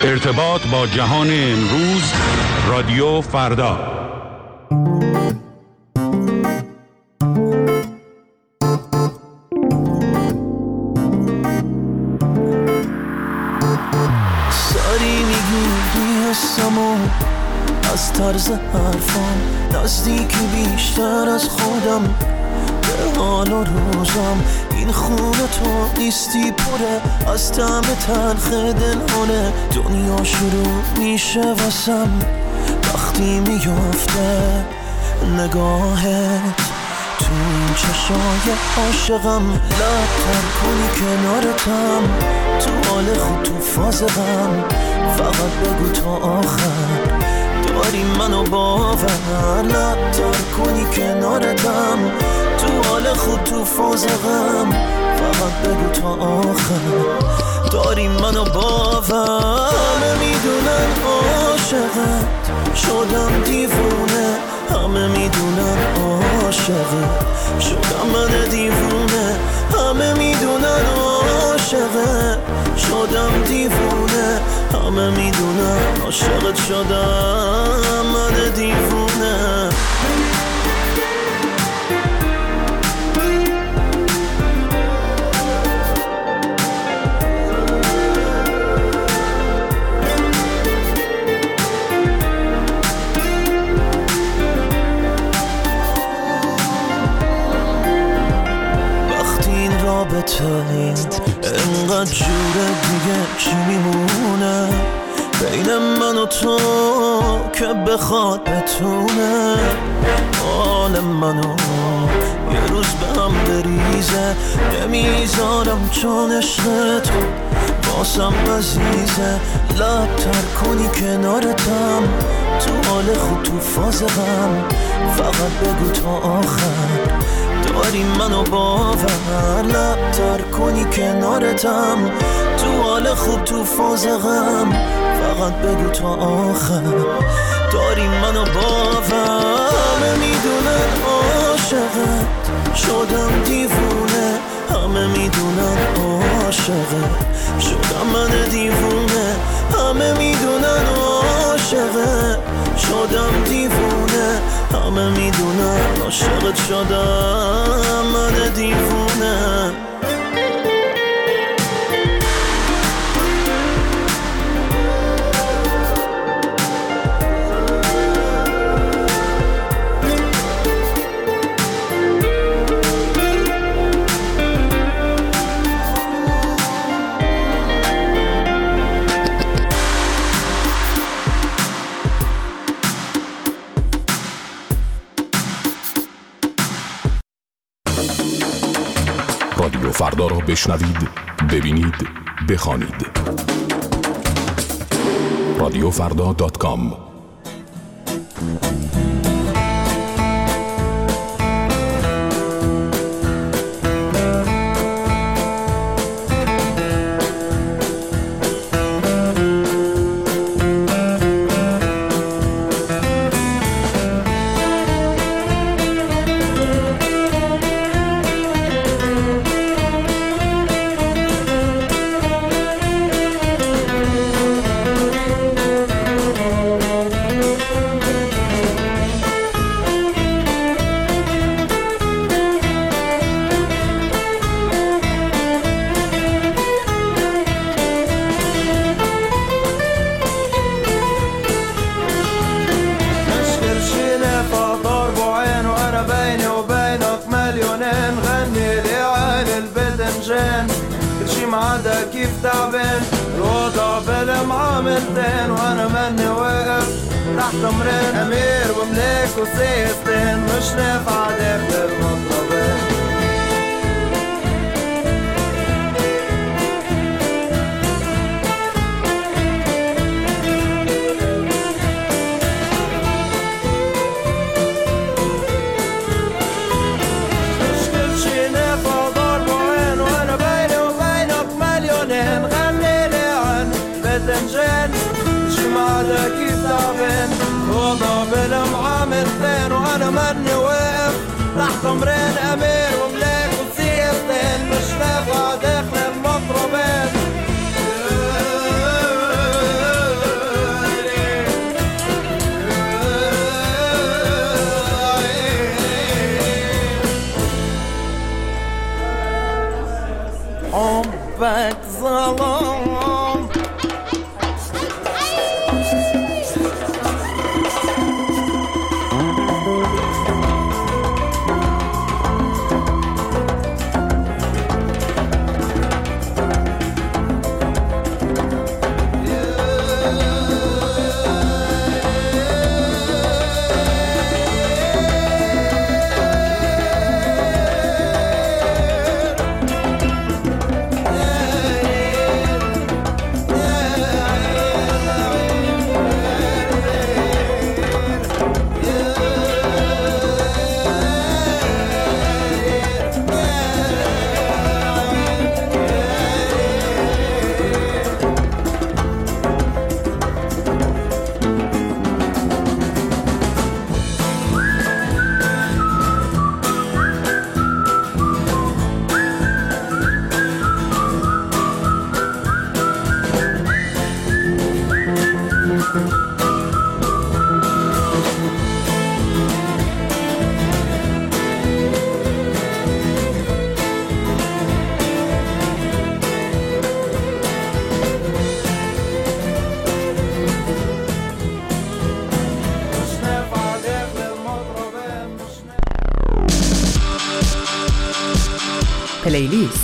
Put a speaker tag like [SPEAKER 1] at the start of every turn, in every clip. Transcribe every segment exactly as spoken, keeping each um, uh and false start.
[SPEAKER 1] ارتباط با جهان امروز، رادیو فردا.
[SPEAKER 2] ساری میگیری حسمو از طرز حرفم، نزدیکی بیشتر از خودم به حال و روزم. این خونه تو نیستی پره از طعم تلخ دلانه، دنیا شروع میشه واسم وقتی میفته نگاهت تو این چشای عاشقم. لبتر کنی کنارتم، تو حال خود تو فاز غم، فقط بگو تا آخر داری منو باور. لبتر کنی کنارتم، تو حال خود تو فاز غم، فقط بگو تا آخر داری منو باور. همه میدونن عاشقت شدم دیوونه، همه میدونن عاشقت شدم من دیوونه، همه میدونن عاشقت شدم دیوونه، همه میدونن عاشقت شدم من دیوونه. انقدر جوره دیگه چی میمونه بین من و تو که بخواد بتونه حال منو یه روز به هم بریزه. نمیذارم چون عشق تو باسم عزیزه. لبتر کنی کنارتم، تو حال خود تو فاز غم، فقط بگو تا آخر داری منو باور. لبتر کنی کنارتم، تو حال خوب تو فاز غم، فقط بگو تا آخر داری منو باور. همه میدونن عاشقت شدم دیوونه، همه میدونن عاشقت شدم من دیوونه، همه میدونن عاشقت شدم دیوونه، همه میدونن عاشقت شدم من دیوونه.
[SPEAKER 3] رادیو فردا را بشنوید، ببینید، بخوانید. رادیو فردا دات کام.
[SPEAKER 4] كيف تعبان الوضع بلا معاملتين وانا مني واقف تحت امرين امير وملاك وسيستين مش نافع داخل المطلبين. كيف تعبان وضع بلا معاملتين وانا مني واقف تحت امرين امير وملاك وسيستين مش نافع داخل المطربين. الظلام
[SPEAKER 5] پلیلیست.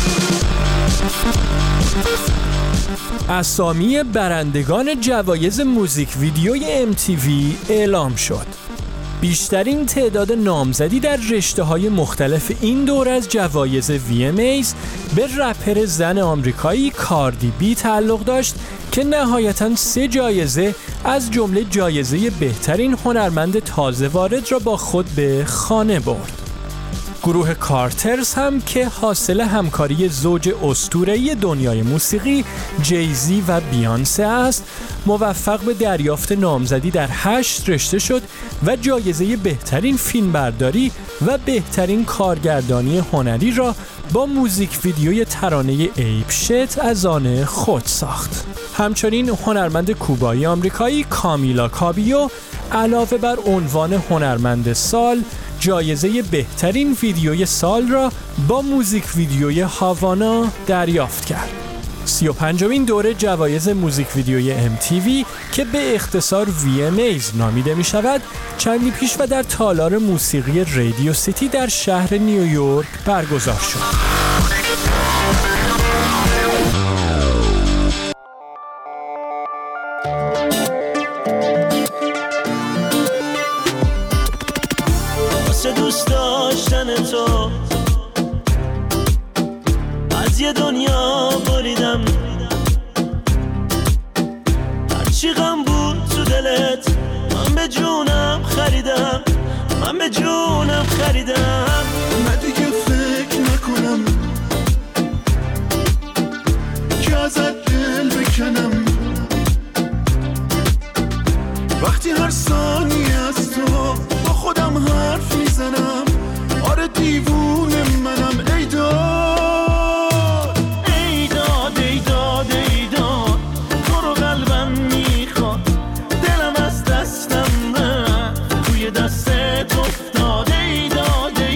[SPEAKER 6] اسامی برندگان جوایز موزیک ویدیوی ام تی وی اعلام شد. بیشترین تعداد نامزدی در رشته‌های مختلف این دور از جوایز وی ام ایز به رپر زن آمریکایی کاردی بی تعلق داشت که نهایتاً سه جایزه از جمله جایزه بهترین هنرمند تازه وارد را با خود به خانه برد. گروه کارترز هم که حاصل همکاری زوج اسطوره‌ای دنیای موسیقی جیزی و بیانسه است، موفق به دریافت نامزدی در هشت رشته شد و جایزه بهترین فیلمبرداری و بهترین کارگردانی هنری را با موزیک ویدیوی ترانه ایپ شت از آن خود ساخت. همچنین هنرمند کوبایی آمریکایی کامیلا کابیو علاوه بر عنوان هنرمند سال، جایزه بهترین ویدیوی سال را با موزیک ویدیوی هاوانا دریافت کرد. سی و پنجمین دوره جوایز موزیک ویدیوی ام تی وی که به اختصار وی ام ایز نامیده می شود، چندی پیش و در تالار موسیقی رادیو سیتی در شهر نیویورک برگزار شد.
[SPEAKER 2] دوست داشتن تو از یه دنیا بریدم، هرچی غم بود تو دلت من به جونم خریدم، من به جونم خریدم.
[SPEAKER 7] من دیگه فکر نکنم که ازت دل بکنم، وقتی هر ثانیه از تو با خودم حرف میزنم، آره دیوونه منم. ای داد
[SPEAKER 2] ای داد ای داد ای داد تو رو قلبم میخواد، دلم از دستم رفت توی دستت افتاد. ای داد ای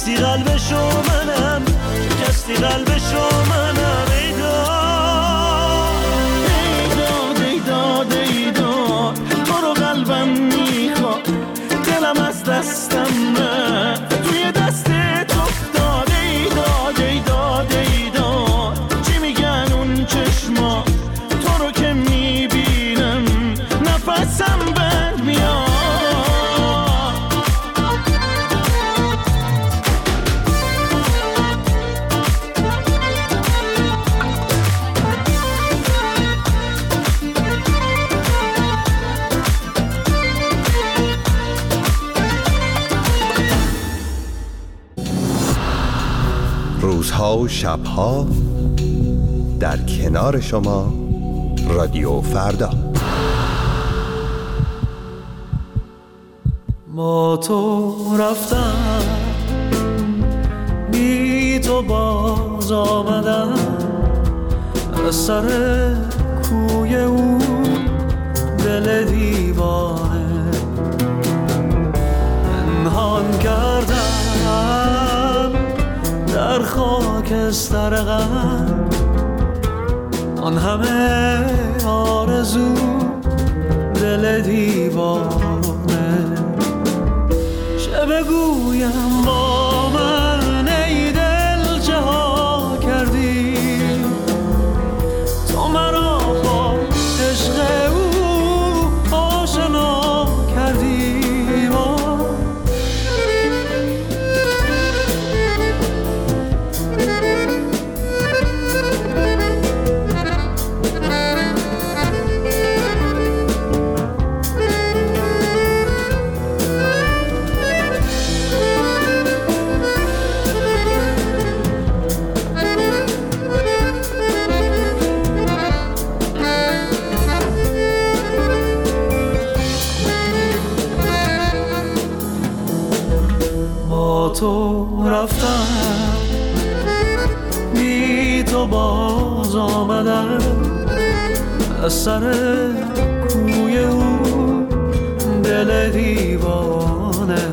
[SPEAKER 2] شکستی قلبشو منم، شکستی قلبشو منم. ای داد ای داد ای داد تو رو قلبم میخواد، دلم از دستم نه توی دست تو افتاد. ای داد ای داد ای داد چی میگن اون چشما، تو رو که میبینم نفسم بند میاد.
[SPEAKER 5] روزها و شبها در کنار شما، رادیو فردا.
[SPEAKER 2] با تو رفتم بی تو باز آمدم، از سر کوی او دل دیوانه پنهان کردم در خاکستر غم، آن همه آرزو دل دیوانه. چه بگویم با من ای دل چه ها کردی، تو مرا با عشق او آشنا کردی. تو رفتم بی تو باز آمدم، از سر کوی او دل دیوانه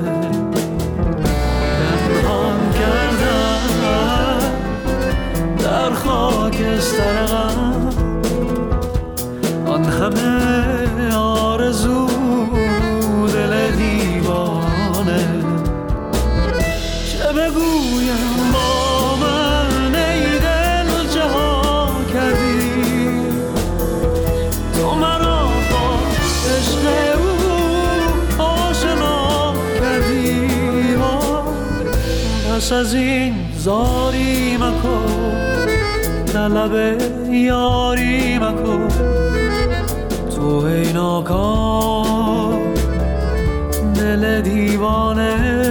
[SPEAKER 2] پنهان کردم در خاکستر غم، آن همه آرزو دل دیوانه. بگویم با من ای دل چه ها کردی، تو مرا با عشق او آشنا کردی. پس از این زاری مکن، طلب یاری مکن، تو ای ناکام دل دیوانه.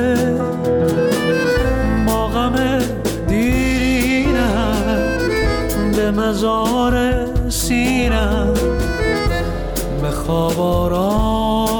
[SPEAKER 2] به مزار سینم به خواب آرام